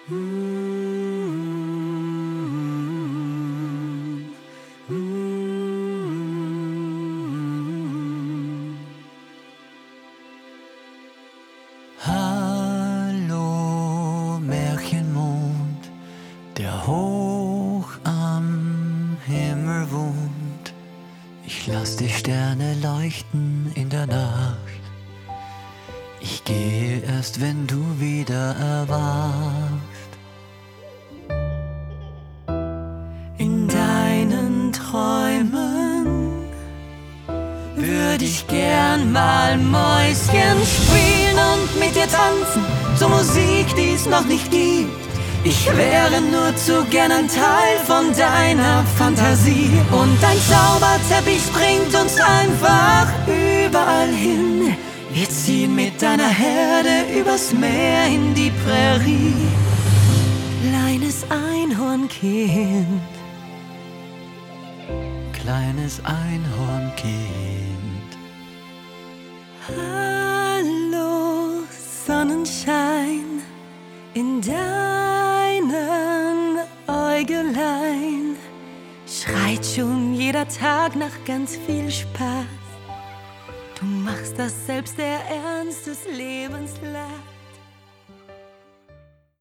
Hallo, Märchenmond, der hoch am Himmel wohnt. Ich lass die Sterne leuchten in der Nacht. Ich gehe erst, wenn du wieder erwachst. In deinen Träumen würde ich gern mal Mäuschen spielen und mit dir tanzen zur Musik, die es noch nicht gibt. Ich wäre nur zu gern ein Teil von deiner Fantasie. Und dein Zauberteppich bringt uns einfach überall hin. Wir ziehen mit deiner Herde übers Meer in die Prärie. Kleines Einhornkind, kleines Einhornkind. Hallo, Sonnenschein in deinen Äugelein. Schreit schon jeder Tag nach ganz viel Spaß. Du machst das selbst der Ernst des Lebens lacht.